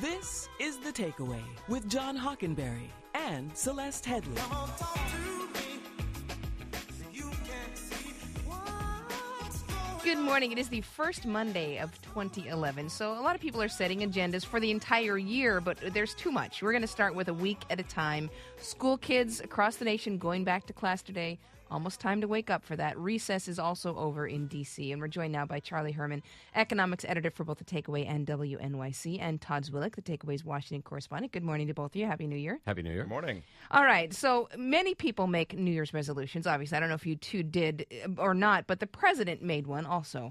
This is The Takeaway with John Hockenberry and Celeste Headlee. Come on, talk to me. You can see what's going Good morning. It is the first Monday of 2011, so a lot of people are setting agendas for the entire year, but there's too much. We're going to start with a week at a time. School kids across the nation going back to class today. Almost time to wake up for that. Recess is also over in D.C., and we're joined now by Charlie Herman, economics editor for both The Takeaway and WNYC, and Todd Zwillich, The Takeaway's Washington correspondent. Good morning to both of you. Happy New Year. Happy New Year. Good morning. All right, so many people make New Year's resolutions. Obviously, I don't know if you two did or not, but the president made one also.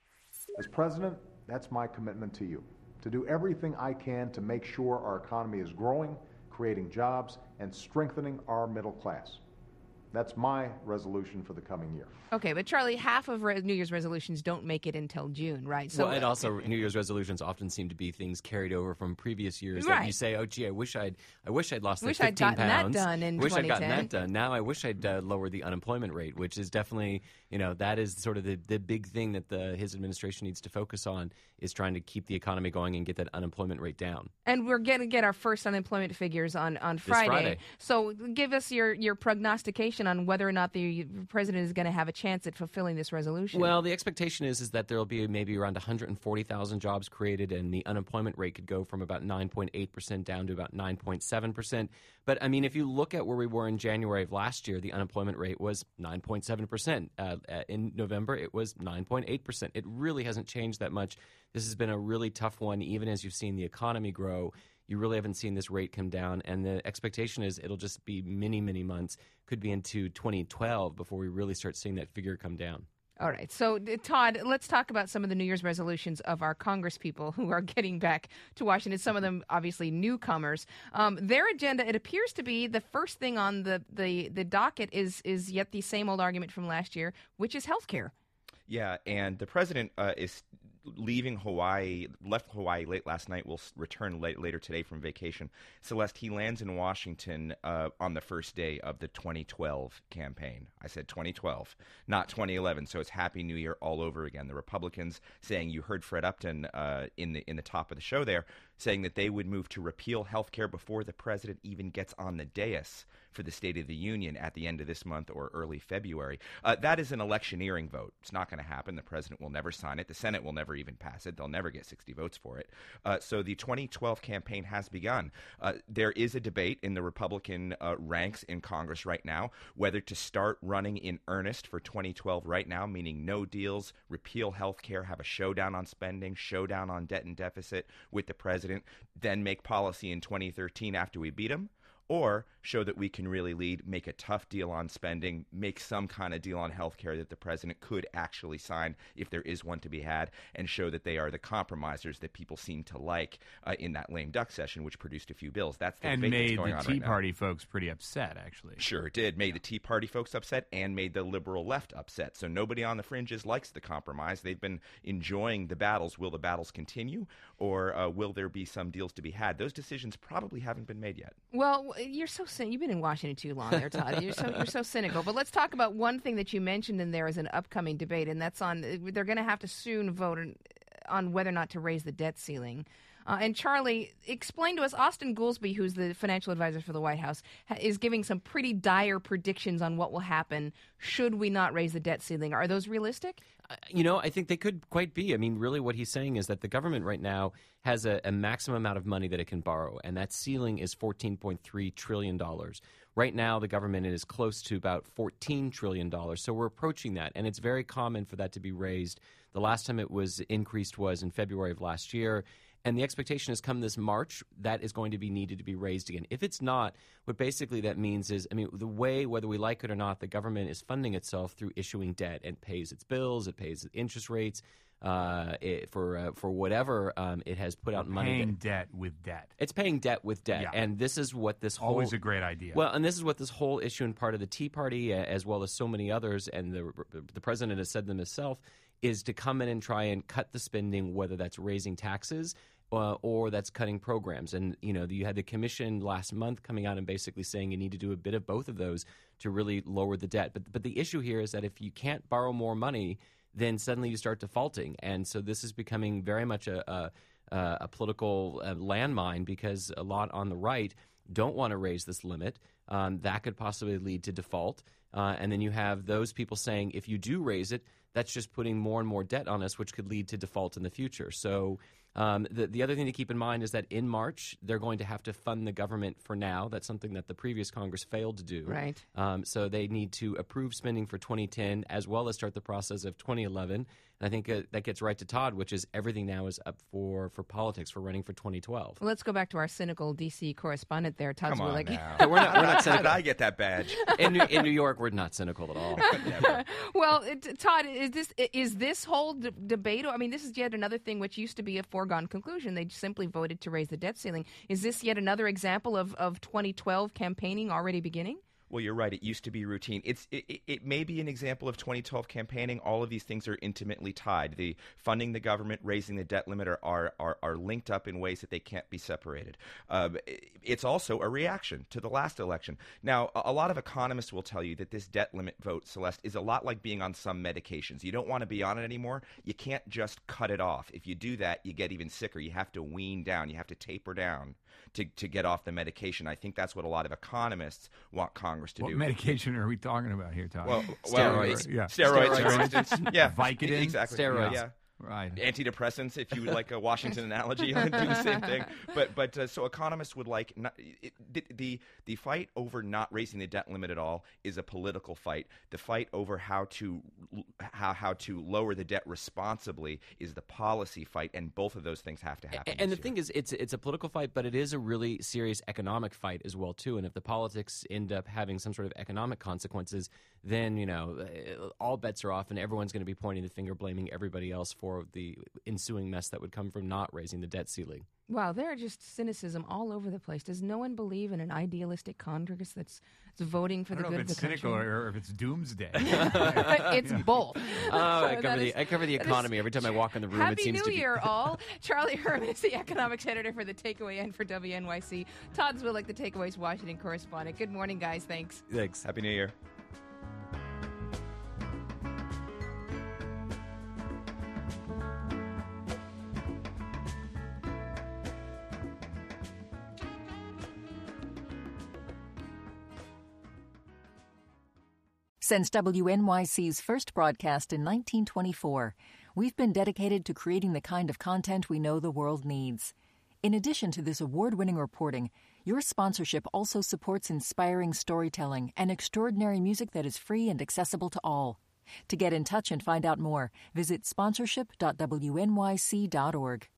As president, that's my commitment to you, to do everything I can to make sure our economy is growing, creating jobs, and strengthening our middle class. That's my resolution for the coming year. Okay, but Charlie, half of New Year's resolutions don't make it until June, right? So, well, and also New Year's resolutions often seem to be things carried over from previous years that you say, "Oh, gee, I wish I'd lost like 15 gotten pounds. that done in wish 2010. I'd gotten that done. Now I wish I'd lowered the unemployment rate," which is definitely, that is sort of the big thing that his administration needs to focus on, is trying to keep the economy going and get that unemployment rate down. And we're going to get our first unemployment figures on Friday. So give us your prognostication on whether or not the president is going to have a chance at fulfilling this resolution. Well, the expectation is that there will be maybe around 140,000 jobs created, and the unemployment rate could go from about 9.8% down to about 9.7%. But, I mean, if you look at where we were in January of last year, the unemployment rate was 9.7%. In November, it was 9.8%. It really hasn't changed that much. This has been a really tough one, even as you've seen the economy grow. You really haven't seen this rate come down, and the expectation is it'll just be many, many months, could be into 2012 before we really start seeing that figure come down. All right. So, Todd, let's talk about some of the New Year's resolutions of our Congress people who are getting back to Washington, some of them obviously newcomers. Their agenda, it appears to be the first thing on the docket is yet the same old argument from last year, which is health care. Yeah, and the president is leaving Hawaii, left Hawaii late last night, will return later today from vacation. Celeste, he lands in Washington on the first day of the 2012 campaign. I said 2012, not 2011, so it's Happy New Year all over again. The Republicans saying, you heard Fred Upton in the top of the show there, saying that they would move to repeal health care before the president even gets on the dais for the State of the Union at the end of this month or early February. That is an electioneering vote. It's not going to happen. The president will never sign it. The Senate will never even pass it. They'll never get 60 votes for it. So the 2012 campaign has begun. There is a debate in the Republican ranks in Congress right now whether to start running in earnest for 2012 right now, meaning no deals, repeal health care, have a showdown on spending, showdown on debt and deficit with the president, then make policy in 2013 after we beat him, or show that we can really lead, make a tough deal on spending, make some kind of deal on health care that the president could actually sign if there is one to be had, and show that they are the compromisers that people seem to like in that lame duck session, which produced a few bills. That's the debate that's going on right now. And made the Tea Party folks pretty upset, actually. Sure did. Made the Tea Party folks upset and made the liberal left upset. So nobody on the fringes likes the compromise. They've been enjoying the battles. Will the battles continue, or will there be some deals to be had? Those decisions probably haven't been made yet. Well, you're so you've been in Washington too long there, Todd. You're so cynical. But let's talk about one thing that you mentioned in there as an upcoming debate, and that's on they're going to have to soon vote on whether or not to raise the debt ceiling. And Charlie, explain to us, Austin Goolsbee, who's the financial advisor for the White House, is giving some pretty dire predictions on what will happen should we not raise the debt ceiling. Are those realistic? I think they could quite be. I mean, really what he's saying is that the government right now has a maximum amount of money that it can borrow, and that ceiling is $14.3 trillion. Right now, the government is close to about $14 trillion, so we're approaching that, and it's very common for that to be raised. The last time it was increased was in February of last year, and the expectation is come this March, that is going to be needed to be raised again. If it's not, what basically that means is, the way, whether we like it or not, the government is funding itself through issuing debt and pays its bills, it pays interest rates for whatever it has put out money. Paying debt with debt. It's paying debt with debt. Yeah. And this is what this whole... Always a great idea. Well, and this is what this whole issue and part of the Tea Party, as well as so many others, and the president has said them himself, is to come in and try and cut the spending, whether that's raising taxes or that's cutting programs. And, you had the commission last month coming out and basically saying you need to do a bit of both of those to really lower the debt. But the issue here is that if you can't borrow more money, then suddenly you start defaulting. And so this is becoming very much a a political landmine because a lot on the right don't want to raise this limit. That could possibly lead to default. And then you have those people saying if you do raise it, that's just putting more and more debt on us, which could lead to default in the future. So the other thing to keep in mind is that in March, they're going to have to fund the government for now. That's something that the previous Congress failed to do. Right. So they need to approve spending for 2010 as well as start the process of 2011. And I think that gets right to Todd, which is everything now is up for politics, for running for 2012. Well, let's go back to our cynical D.C. correspondent there, Todd Come on Zwillig. now. We're not How cynical. did I get that badge? In New York, we're not cynical at all. Never. Well, Todd, is this whole debate? I mean, this is yet another thing which used to be a foregone conclusion. They simply voted to raise the debt ceiling. Is this yet another example of 2012 campaigning already beginning? Well, you're right. It used to be routine. It may be an example of 2012 campaigning. All of these things are intimately tied. The funding the government, raising the debt limit are linked up in ways that they can't be separated. It's also a reaction to the last election. Now, a lot of economists will tell you that this debt limit vote, Celeste, is a lot like being on some medications. You don't want to be on it anymore. You can't just cut it off. If you do that, you get even sicker. You have to wean down. You have to taper down to get off the medication. I think that's what a lot of economists want Congress to What do. medication are we talking about here, Todd? Well, Steroids. Yeah. Steroids, for Steroids. instance. Yeah, Vicodin? Exactly. Steroids. Yeah. Right. Antidepressants, if you would like a Washington analogy, do the same thing. But so economists would like the fight over not raising the debt limit at all is a political fight. The fight over how to lower the debt responsibly is the policy fight, and both of those things have to happen. And the thing is, it's a political fight, but it is a really serious economic fight as well too. And if the politics end up having some sort of economic consequences, then all bets are off, and everyone's going to be pointing the finger, blaming everybody else for the ensuing mess that would come from not raising the debt ceiling. Wow, there are just cynicism all over the place. Does no one believe in an idealistic Congress that's voting for I the don't know good if of the it's country? cynical or if it's doomsday. It's both. I that is- cover the economy every time I walk in the room. Happy it seems New to be. Year, all. Charlie Herman is the economics editor for The Takeaway and for WNYC. Todd Zwillig, The Takeaway's Washington correspondent. Good morning, guys. Thanks. Thanks. Happy New Year. Since WNYC's first broadcast in 1924, we've been dedicated to creating the kind of content we know the world needs. In addition to this award-winning reporting, your sponsorship also supports inspiring storytelling and extraordinary music that is free and accessible to all. To get in touch and find out more, visit sponsorship.wnyc.org.